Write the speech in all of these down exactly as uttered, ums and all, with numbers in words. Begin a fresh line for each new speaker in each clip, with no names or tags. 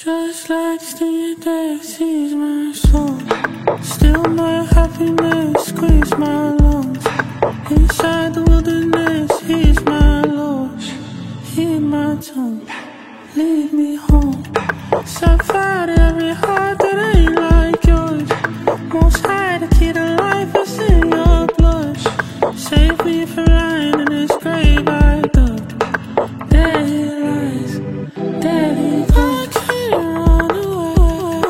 Just like stinging death sees my soul. Still my happiness squeeze my lungs. Inside the wilderness, he's my Lord. Hear my tongue, lead me home. Set fire to every heart that ain't like yours. Most high, the key to life is in your blood. Save me from lying in this grave I dug. There he lies, there he goes. I can't run away.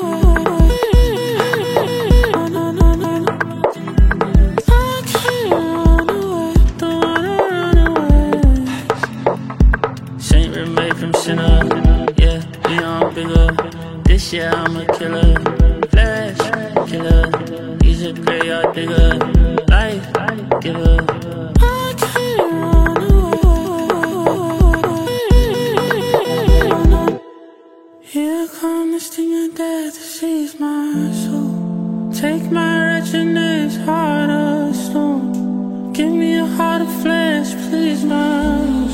No, no, no, no. I can't run away. Don't wanna run away. Saint remade from sinner. Yeah, beyond bigger. This year I'm a killer. Flash killer. He's a graveyard digger. Life giver. I can't run away. Here comes the sting of death to seize my soul. Take my wretchedness, heart of stone. Give me a heart of flesh, please, my